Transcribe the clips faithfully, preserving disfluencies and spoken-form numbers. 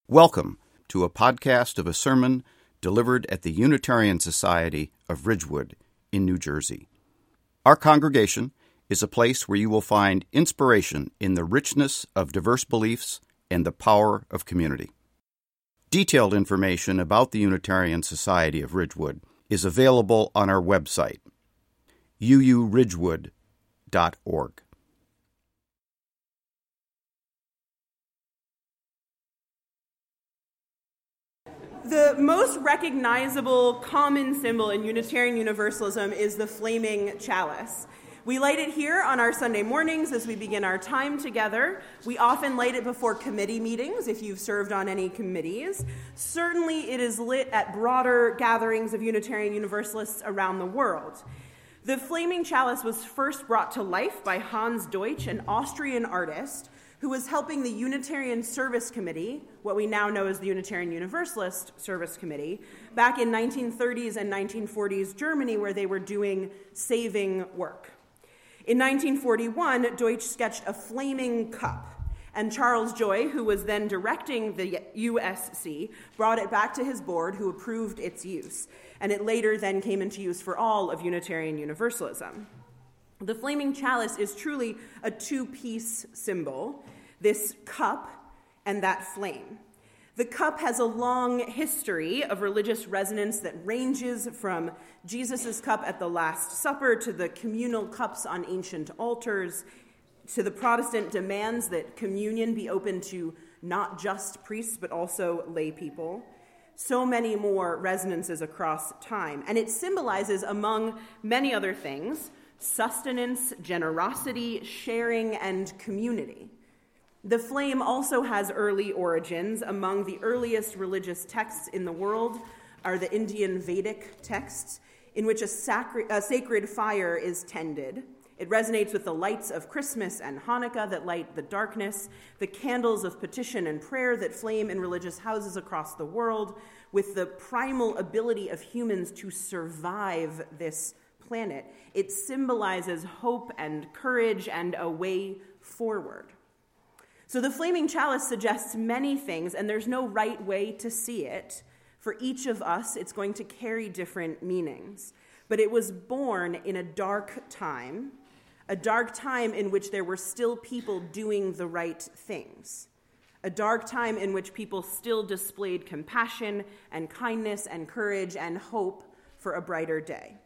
Welcome to a podcast of a sermon delivered at the Unitarian Society of Ridgewood in New Jersey. Our congregation is a place where you will find inspiration in the richness of diverse beliefs and the power of community. Detailed information about the Unitarian Society of Ridgewood is available on our website, u u ridgewood dot org. The most recognizable common symbol in Unitarian Universalism is the flaming chalice. We light it here on our Sunday mornings as we begin our time together. We often light it before committee meetings, if you've served on any committees. Certainly it is lit at broader gatherings of Unitarian Universalists around the world. The flaming chalice was first brought to life by Hans Deutsch, an Austrian artist, who was helping the Unitarian Service Committee, what we now know as the Unitarian Universalist Service Committee, back in nineteen thirties and nineteen forties Germany, where they were doing saving work. In nineteen forty-one, Deutsch sketched a flaming cup, and Charles Joy, who was then directing the U S C, brought it back to his board, who approved its use, and it later then came into use for all of Unitarian Universalism. The flaming chalice is truly a two-piece symbol, this cup and that flame. The cup has a long history of religious resonance that ranges from Jesus' cup at the Last Supper to the communal cups on ancient altars, to the Protestant demands that communion be open to not just priests but also lay people. So many more resonances across time. And it symbolizes, among many other things, sustenance, generosity, sharing, and community. The flame also has early origins. Among the earliest religious texts in the world are the Indian Vedic texts, in which a, sacred, a sacred fire is tended. It resonates with the lights of Christmas and Hanukkah that light the darkness, the candles of petition and prayer that flame in religious houses across the world, with the primal ability of humans to survive this planet. It symbolizes hope and courage and a way forward. So the flaming chalice suggests many things, and there's no right way to see it. For each of us, it's going to carry different meanings. But it was born in a dark time, a dark time in which there were still people doing the right things, a dark time in which people still displayed compassion and kindness and courage and hope for a brighter day.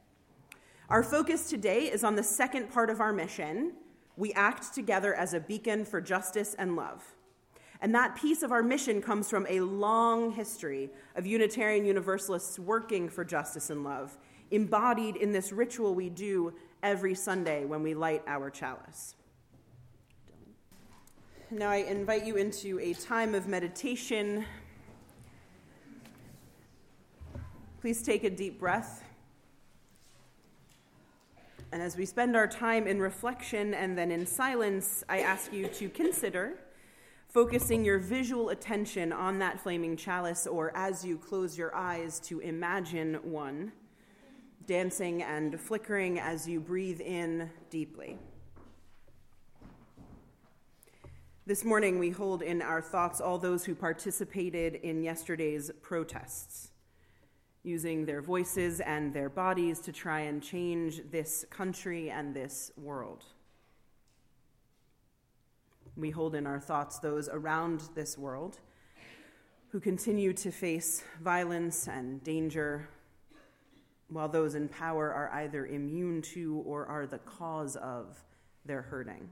Our focus today is on the second part of our mission. We act together as a beacon for justice and love. And that piece of our mission comes from a long history of Unitarian Universalists working for justice and love, embodied in this ritual we do every Sunday when we light our chalice. Now I invite you into a time of meditation. Please take a deep breath. And as we spend our time in reflection and then in silence, I ask you to consider focusing your visual attention on that flaming chalice, or as you close your eyes, to imagine one, dancing and flickering as you breathe in deeply. This morning, we hold in our thoughts all those who participated in yesterday's protests, using their voices and their bodies to try and change this country and this world. We hold in our thoughts those around this world who continue to face violence and danger, while those in power are either immune to or are the cause of their hurting.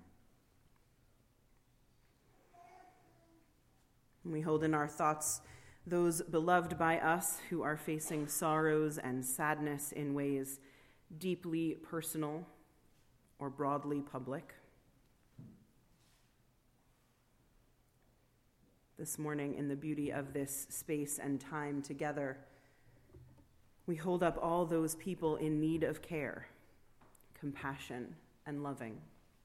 We hold in our thoughts those beloved by us who are facing sorrows and sadness in ways deeply personal or broadly public. This morning, in the beauty of this space and time together, we hold up all those people in need of care, compassion, and loving.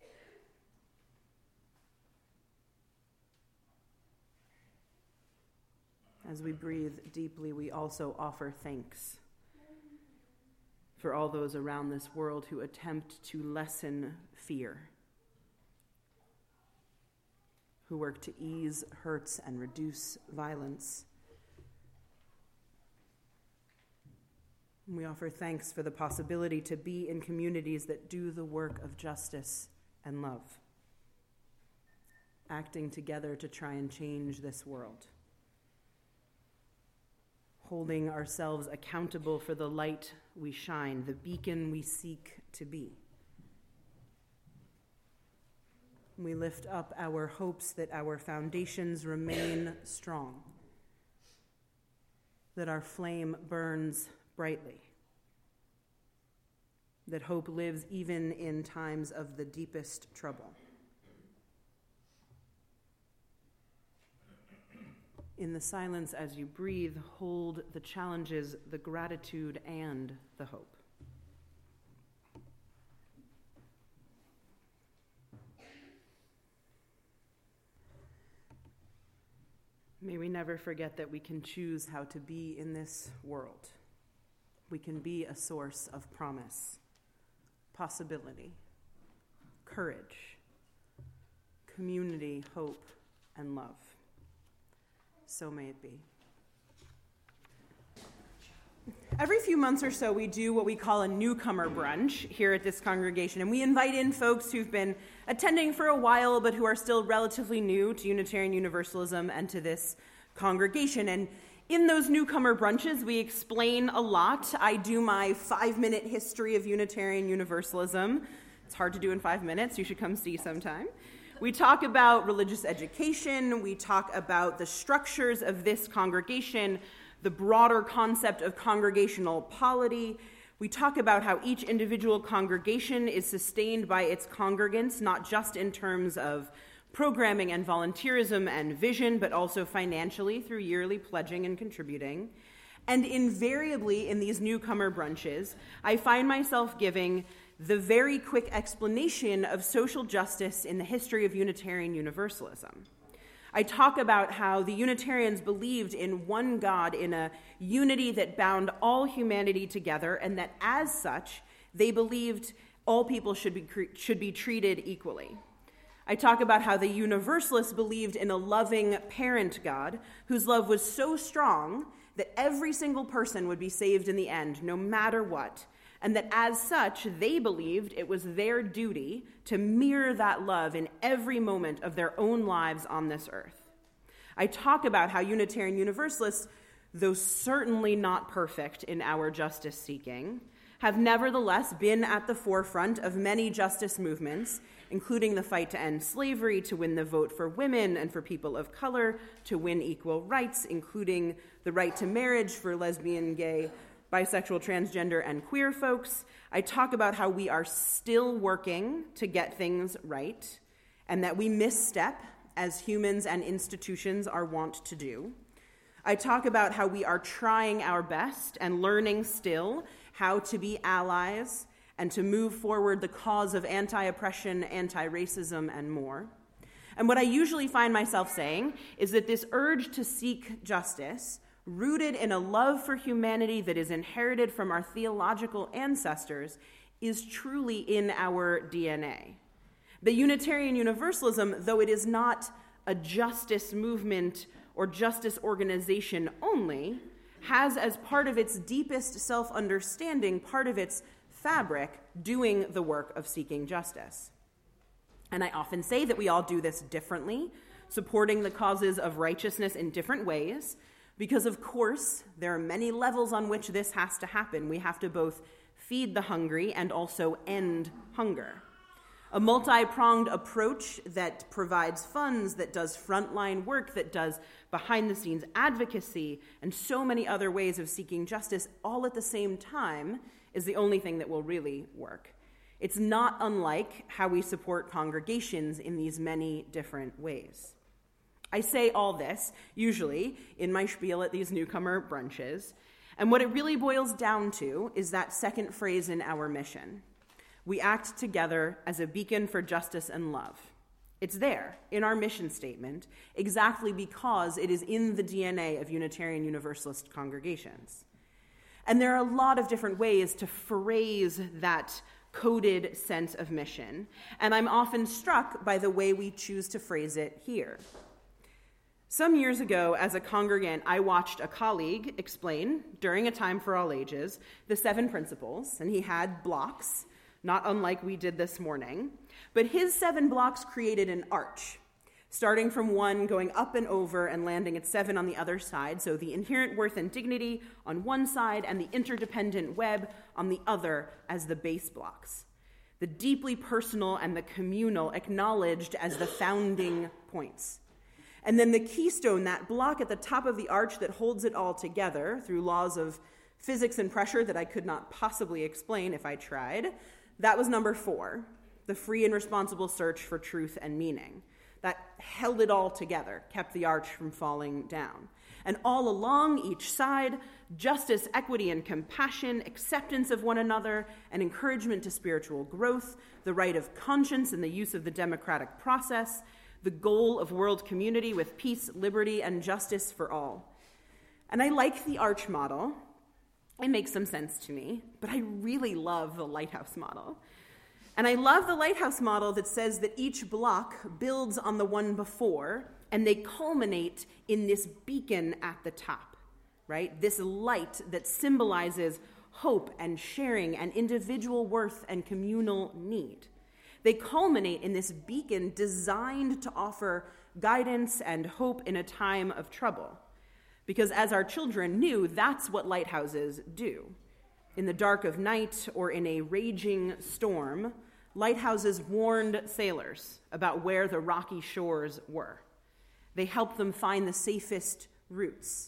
As we breathe deeply, we also offer thanks for all those around this world who attempt to lessen fear, who work to ease hurts and reduce violence. We offer thanks for the possibility to be in communities that do the work of justice and love, acting together to try and change this world, holding ourselves accountable for the light we shine, the beacon we seek to be. We lift up our hopes that our foundations remain strong, that our flame burns brightly, that hope lives even in times of the deepest trouble. In the silence as you breathe, hold the challenges, the gratitude, and the hope. May we never forget that we can choose how to be in this world. We can be a source of promise, possibility, courage, community, hope, and love. So may it be. Every few months or so, we do what we call a newcomer brunch here at this congregation, and we invite in folks who've been attending for a while but who are still relatively new to Unitarian Universalism and to this congregation. And in those newcomer brunches, we explain a lot. I do my five-minute history of Unitarian Universalism. It's hard to do in five minutes. You should come see sometime. We talk about religious education. We talk about the structures of this congregation, the broader concept of congregational polity. We talk about how each individual congregation is sustained by its congregants, not just in terms of programming and volunteerism and vision, but also financially through yearly pledging and contributing. And invariably in these newcomer brunches, I find myself giving the very quick explanation of social justice in the history of Unitarian Universalism. I talk about how the Unitarians believed in one God, in a unity that bound all humanity together, and that as such, they believed all people should be, should be treated equally. I talk about how the Universalists believed in a loving parent God whose love was so strong that every single person would be saved in the end, no matter what, and that as such, they believed it was their duty to mirror that love in every moment of their own lives on this earth. I talk about how Unitarian Universalists, though certainly not perfect in our justice seeking, have nevertheless been at the forefront of many justice movements, including the fight to end slavery, to win the vote for women and for people of color, to win equal rights, including the right to marriage for lesbian, gay, bisexual, transgender, and queer folks. I talk about how we are still working to get things right, and that we misstep as humans and institutions are wont to do. I talk about how we are trying our best and learning still how to be allies and to move forward the cause of anti-oppression, anti-racism, and more. And what I usually find myself saying is that this urge to seek justice, rooted in a love for humanity that is inherited from our theological ancestors, is truly in our D N A. The Unitarian Universalism, though it is not a justice movement or justice organization only, has as part of its deepest self-understanding, part of its fabric, doing the work of seeking justice. And I often say that we all do this differently, supporting the causes of righteousness in different ways, because of course there are many levels on which this has to happen. We have to both feed the hungry and also end hunger. A multi-pronged approach that provides funds, that does frontline work, that does behind-the-scenes advocacy, and so many other ways of seeking justice all at the same time is the only thing that will really work. It's not unlike how we support congregations in these many different ways. I say all this, usually, in my spiel at these newcomer brunches, and what it really boils down to is that second phrase in our mission. We act together as a beacon for justice and love. It's there in our mission statement exactly because it is in the D N A of Unitarian Universalist congregations. And there are a lot of different ways to phrase that coded sense of mission, and I'm often struck by the way we choose to phrase it here. Some years ago, as a congregant, I watched a colleague explain, during a time for all ages, the seven principles, and he had blocks, not unlike we did this morning, but his seven blocks created an arch, starting from one, going up and over, and landing at seven on the other side, so the inherent worth and dignity on one side and the interdependent web on the other as the base blocks. The deeply personal and the communal acknowledged as the founding points. And then the keystone, that block at the top of the arch that holds it all together through laws of physics and pressure that I could not possibly explain if I tried, that was number four, the free and responsible search for truth and meaning. That held it all together, kept the arch from falling down. And all along each side, justice, equity, and compassion, acceptance of one another, and encouragement to spiritual growth, the right of conscience and the use of the democratic process, the goal of world community with peace, liberty, and justice for all. And I like the arch model. It makes some sense to me, but I really love the lighthouse model. And I love the lighthouse model that says that each block builds on the one before, and they culminate in this beacon at the top, right? This light that symbolizes hope and sharing and individual worth and communal need. They culminate in this beacon designed to offer guidance and hope in a time of trouble. Because as our children knew, that's what lighthouses do. In the dark of night or in a raging storm, lighthouses warned sailors about where the rocky shores were. They helped them find the safest routes.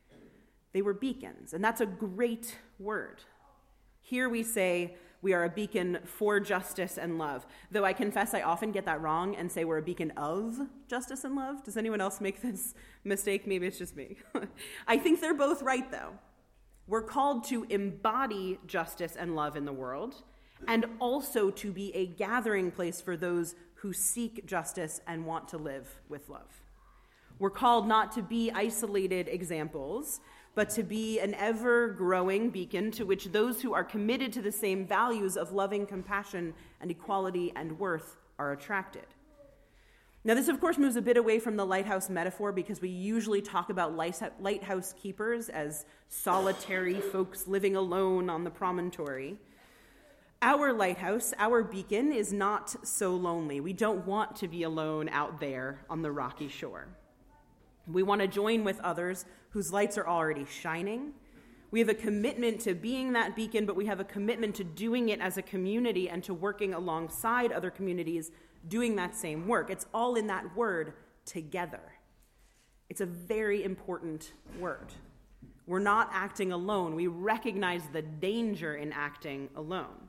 They were beacons, and that's a great word. Here we say we are a beacon for justice and love, though I confess I often get that wrong and say we're a beacon of justice and love. Does anyone else make this mistake? Maybe it's just me. I think they're both right, though. We're called to embody justice and love in the world, and also to be a gathering place for those who seek justice and want to live with love. We're called not to be isolated examples, but to be an ever-growing beacon to which those who are committed to the same values of loving compassion and equality and worth are attracted. Now, this, of course, moves a bit away from the lighthouse metaphor because we usually talk about lighthouse keepers as solitary folks living alone on the promontory. Our lighthouse, our beacon, is not so lonely. We don't want to be alone out there on the rocky shore. We want to join with others whose lights are already shining. We have a commitment to being that beacon, but we have a commitment to doing it as a community and to working alongside other communities doing that same work. It's all in that word, together. It's a very important word. We're not acting alone. We recognize the danger in acting alone.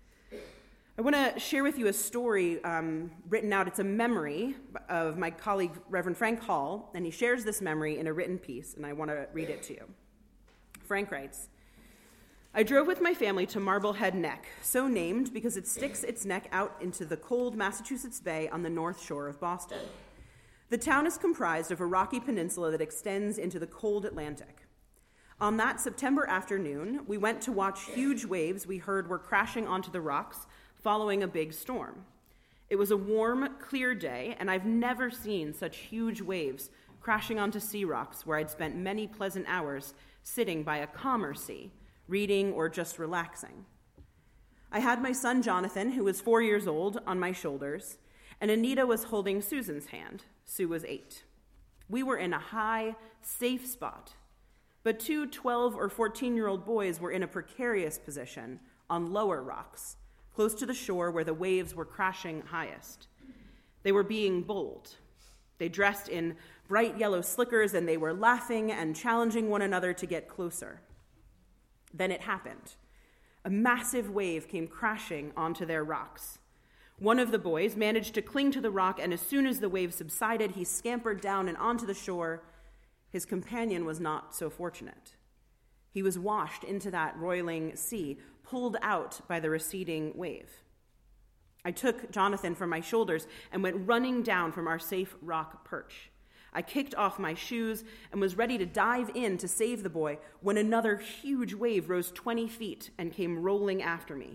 I want to share with you a story um, written out. It's a memory of my colleague, Reverend Frank Hall, and he shares this memory in a written piece, and I want to read it to you. Frank writes, I drove with my family to Marblehead Neck, so named because it sticks its neck out into the cold Massachusetts Bay on the north shore of Boston. The town is comprised of a rocky peninsula that extends into the cold Atlantic. On that September afternoon, we went to watch huge waves we heard were crashing onto the rocks following a big storm. It was a warm, clear day, and I've never seen such huge waves crashing onto sea rocks where I'd spent many pleasant hours sitting by a calmer sea, reading or just relaxing. I had my son Jonathan, who was four years old, on my shoulders, and Anita was holding Susan's hand. Sue was eight. We were in a high, safe spot, but two twelve or fourteen-year-old boys were in a precarious position on lower rocks, close to the shore where the waves were crashing highest. They were being bold. They dressed in bright yellow slickers, and they were laughing and challenging one another to get closer. Then it happened. A massive wave came crashing onto their rocks. One of the boys managed to cling to the rock, and as soon as the wave subsided, he scampered down and onto the shore. His companion was not so fortunate. He was washed into that roiling sea, pulled out by the receding wave. I took Jonathan from my shoulders and went running down from our safe rock perch. I kicked off my shoes and was ready to dive in to save the boy when another huge wave rose twenty feet and came rolling after me,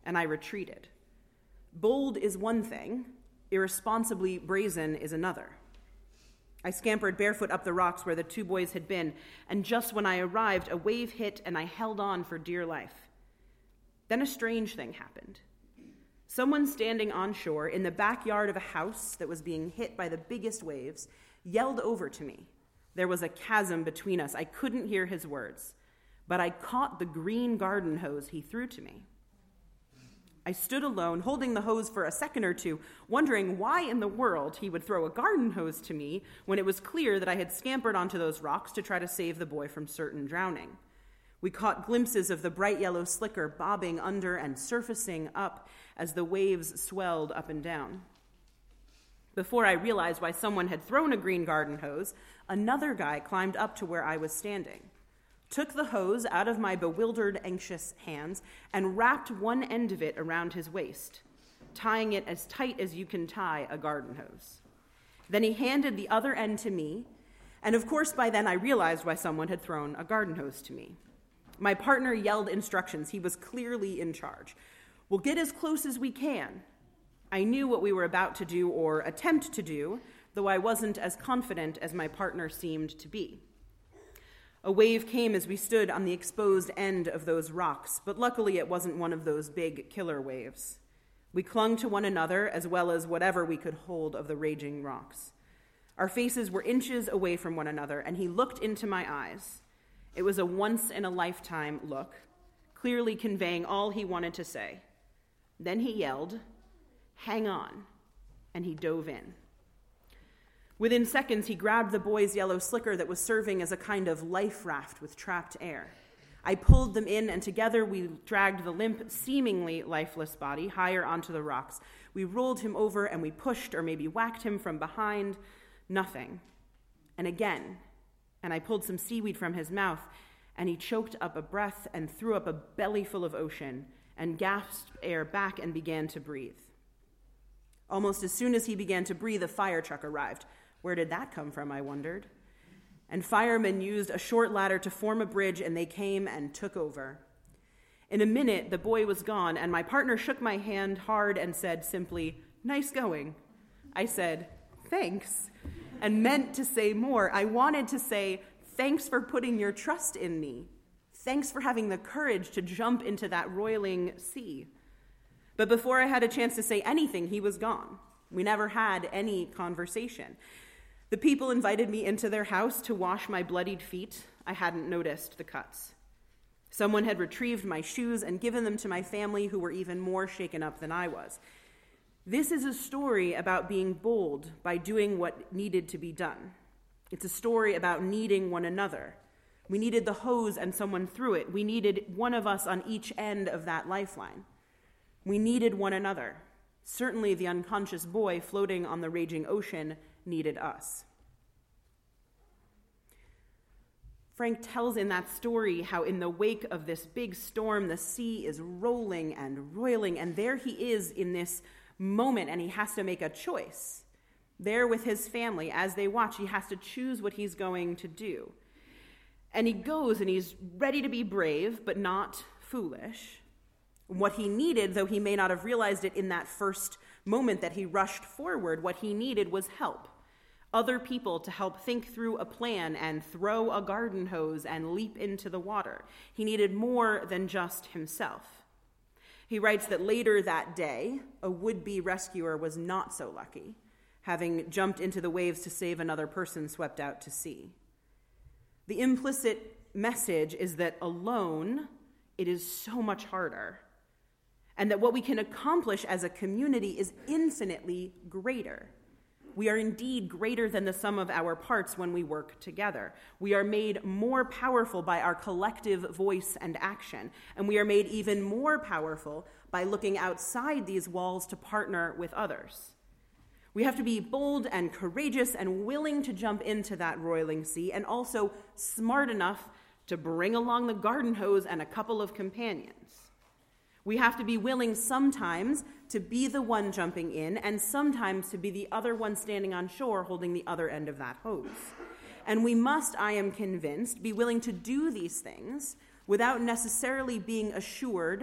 and I retreated. Bold is one thing, irresponsibly brazen is another. I scampered barefoot up the rocks where the two boys had been, and just when I arrived, a wave hit and I held on for dear life. Then a strange thing happened. Someone standing on shore in the backyard of a house that was being hit by the biggest waves yelled over to me. There was a chasm between us. I couldn't hear his words, but I caught the green garden hose he threw to me. I stood alone, holding the hose for a second or two, wondering why in the world he would throw a garden hose to me when it was clear that I had scampered onto those rocks to try to save the boy from certain drowning. We caught glimpses of the bright yellow slicker bobbing under and surfacing up as the waves swelled up and down. Before I realized why someone had thrown a green garden hose, another guy climbed up to where I was standing, took the hose out of my bewildered, anxious hands, and wrapped one end of it around his waist, tying it as tight as you can tie a garden hose. Then he handed the other end to me, and of course by then I realized why someone had thrown a garden hose to me. My partner yelled instructions. He was clearly in charge. We'll get as close as we can. I knew what we were about to do or attempt to do, though I wasn't as confident as my partner seemed to be. A wave came as we stood on the exposed end of those rocks, but luckily it wasn't one of those big killer waves. We clung to one another as well as whatever we could hold of the raging rocks. Our faces were inches away from one another, and he looked into my eyes. It was a once-in-a-lifetime look, clearly conveying all he wanted to say. Then he yelled, "Hang on," and he dove in. Within seconds, he grabbed the boy's yellow slicker that was serving as a kind of life raft with trapped air. I pulled them in, and together we dragged the limp, seemingly lifeless body higher onto the rocks. We rolled him over, and we pushed or maybe whacked him from behind. Nothing. And again, and I pulled some seaweed from his mouth, and he choked up a breath and threw up a belly full of ocean and gasped air back and began to breathe. Almost as soon as he began to breathe, a fire truck arrived. Where did that come from, I wondered. And firemen used a short ladder to form a bridge, and they came and took over. In a minute, the boy was gone, and my partner shook my hand hard and said simply, "Nice going." I said, "Thanks," and meant to say more. I wanted to say, "Thanks for putting your trust in me. Thanks for having the courage to jump into that roiling sea." But before I had a chance to say anything, he was gone. We never had any conversation. The people invited me into their house to wash my bloodied feet. I hadn't noticed the cuts. Someone had retrieved my shoes and given them to my family, who were even more shaken up than I was. This is a story about being bold by doing what needed to be done. It's a story about needing one another. We needed the hose and someone threw it. We needed one of us on each end of that lifeline. We needed one another. Certainly the unconscious boy floating on the raging ocean needed us. Frank tells in that story how in the wake of this big storm, the sea is rolling and roiling, and there he is in this moment, and he has to make a choice. There with his family, as they watch, he has to choose what he's going to do. And he goes, and he's ready to be brave, but not foolish. What he needed, though he may not have realized it in that first moment that he rushed forward, what he needed was help. Other people to help think through a plan and throw a garden hose and leap into the water. He needed more than just himself. He writes that later that day, a would-be rescuer was not so lucky, having jumped into the waves to save another person swept out to sea. The implicit message is that alone, it is so much harder, and that what we can accomplish as a community is infinitely greater. We are indeed greater than the sum of our parts when we work together. We are made more powerful by our collective voice and action, and we are made even more powerful by looking outside these walls to partner with others. We have to be bold and courageous and willing to jump into that roiling sea, and also smart enough to bring along the garden hose and a couple of companions. We have to be willing sometimes to be the one jumping in, and sometimes to be the other one standing on shore holding the other end of that hose. And we must, I am convinced, be willing to do these things without necessarily being assured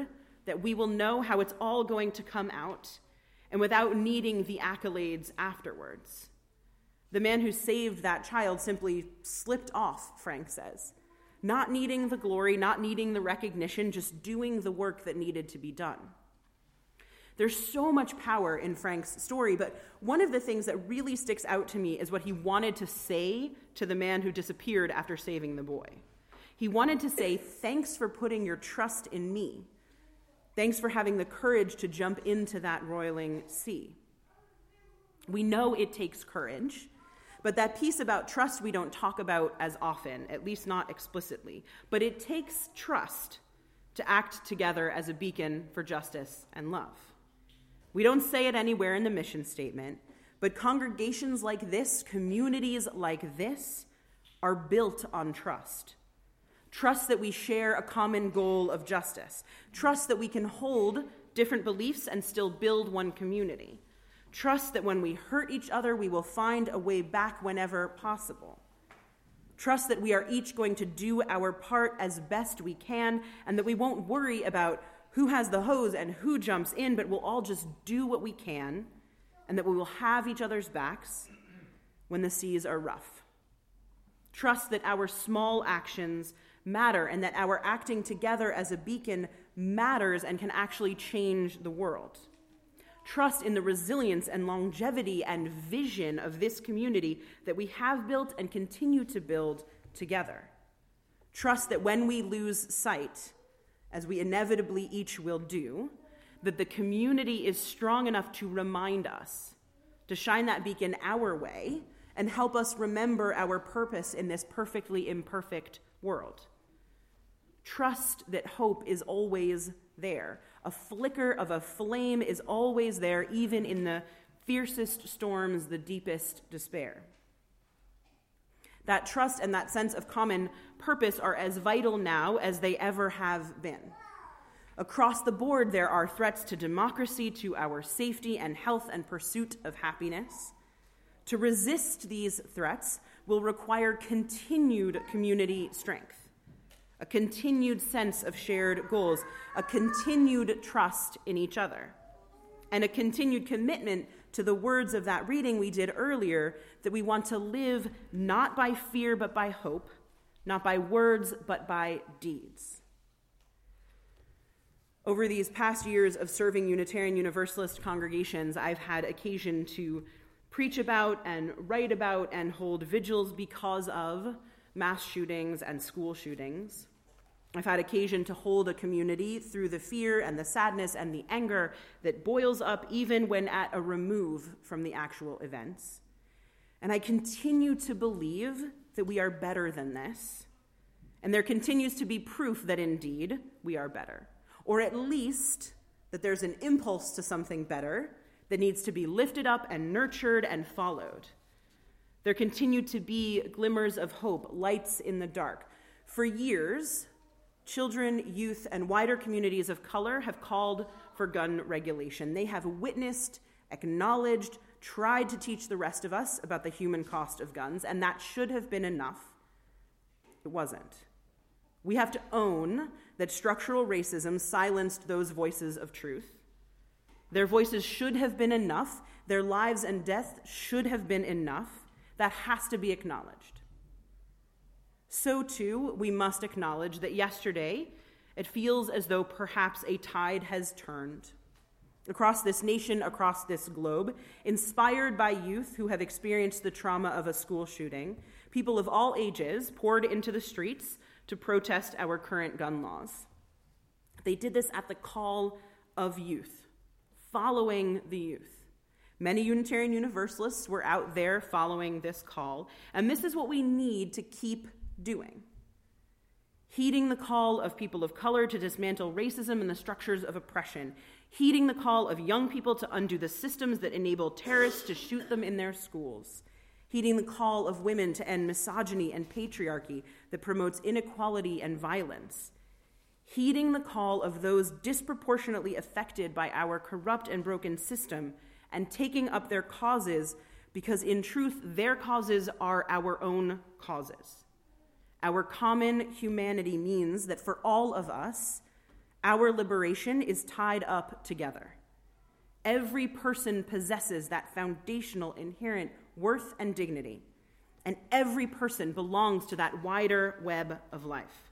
that we will know how it's all going to come out, and without needing the accolades afterwards. The man who saved that child simply slipped off, Frank says, not needing the glory, not needing the recognition, just doing the work that needed to be done. There's so much power in Frank's story, but one of the things that really sticks out to me is what he wanted to say to the man who disappeared after saving the boy. He wanted to say, "Thanks for putting your trust in me. Thanks for having the courage to jump into that roiling sea." We know it takes courage, but that piece about trust we don't talk about as often, at least not explicitly. But it takes trust to act together as a beacon for justice and love. We don't say it anywhere in the mission statement, but congregations like this, communities like this, are built on trust. Trust that we share a common goal of justice. Trust that we can hold different beliefs and still build one community. Trust that when we hurt each other, we will find a way back whenever possible. Trust that we are each going to do our part as best we can, and that we won't worry about who has the hose and who jumps in, but we'll all just do what we can, and that we will have each other's backs when the seas are rough. Trust that our small actions matter, and that our acting together as a beacon matters and can actually change the world. Trust in the resilience and longevity and vision of this community that we have built and continue to build together. Trust that when we lose sight, as we inevitably each will do, that the community is strong enough to remind us, to shine that beacon our way, and help us remember our purpose in this perfectly imperfect world. Trust that hope is always there. A flicker of a flame is always there, even in the fiercest storms, the deepest despair. That trust and that sense of common purpose are as vital now as they ever have been. Across the board, there are threats to democracy, to our safety and health and pursuit of happiness. To resist these threats will require continued community strength, a continued sense of shared goals, a continued trust in each other, and a continued commitment to the words of that reading we did earlier, that we want to live not by fear but by hope, not by words but by deeds. Over these past years of serving Unitarian Universalist congregations, I've had occasion to preach about and write about and hold vigils because of mass shootings and school shootings. I've had occasion to hold a community through the fear and the sadness and the anger that boils up even when at a remove from the actual events. And I continue to believe that we are better than this. And there continues to be proof that indeed we are better. Or at least that there's an impulse to something better that needs to be lifted up and nurtured and followed. There continue to be glimmers of hope, lights in the dark. For years, children, youth, and wider communities of color have called for gun regulation. They have witnessed, acknowledged, tried to teach the rest of us about the human cost of guns, and that should have been enough. It wasn't. We have to own that structural racism silenced those voices of truth. Their voices should have been enough. Their lives and death should have been enough. That has to be acknowledged. So, too, we must acknowledge that yesterday it feels as though perhaps a tide has turned. Across this nation, across this globe, inspired by youth who have experienced the trauma of a school shooting, people of all ages poured into the streets to protest our current gun laws. They did this at the call of youth, following the youth. Many Unitarian Universalists were out there following this call, and this is what we need to keep doing. Heeding the call of people of color to dismantle racism and the structures of oppression. Heeding the call of young people to undo the systems that enable terrorists to shoot them in their schools. Heeding the call of women to end misogyny and patriarchy that promotes inequality and violence. Heeding the call of those disproportionately affected by our corrupt and broken system and taking up their causes because, in truth, their causes are our own causes. Our common humanity means that for all of us, Our liberation is tied up together. Every person possesses that foundational inherent worth and dignity, and every person belongs to that wider web of life.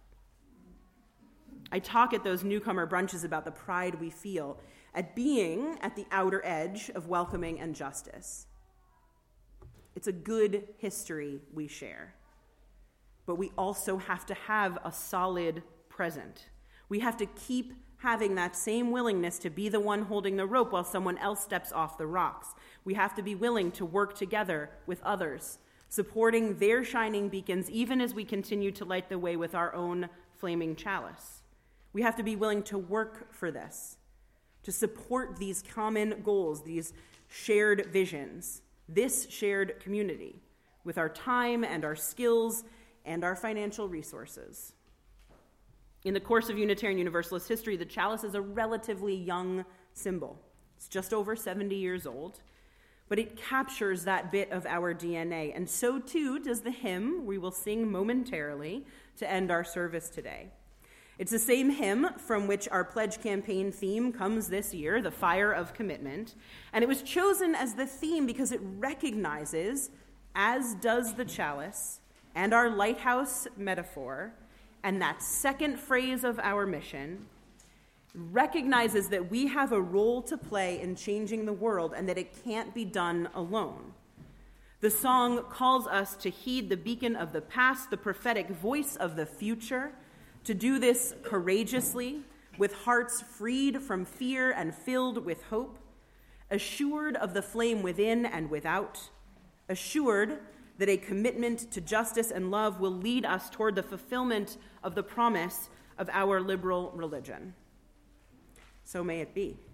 I talk at those newcomer brunches about the pride we feel at being at the outer edge of welcoming and justice. It's a good history we share, but we also have to have a solid present. We have to keep having that same willingness to be the one holding the rope while someone else steps off the rocks. We have to be willing to work together with others, supporting their shining beacons even as we continue to light the way with our own flaming chalice. We have to be willing to work for this, to support these common goals, these shared visions, this shared community, with our time and our skills and our financial resources. In the course of Unitarian Universalist history, the chalice is a relatively young symbol. It's just over seventy years old, but it captures that bit of our D N A, and so too does the hymn we will sing momentarily to end our service today. It's the same hymn from which our pledge campaign theme comes this year, the Fire of Commitment, and it was chosen as the theme because it recognizes, as does the chalice and our lighthouse metaphor, and that second phrase of our mission, recognizes that we have a role to play in changing the world and that it can't be done alone. The song calls us to heed the beacon of the past, the prophetic voice of the future, to do this courageously, with hearts freed from fear and filled with hope, assured of the flame within and without, assured that a commitment to justice and love will lead us toward the fulfillment of the promise of our liberal religion. So may it be.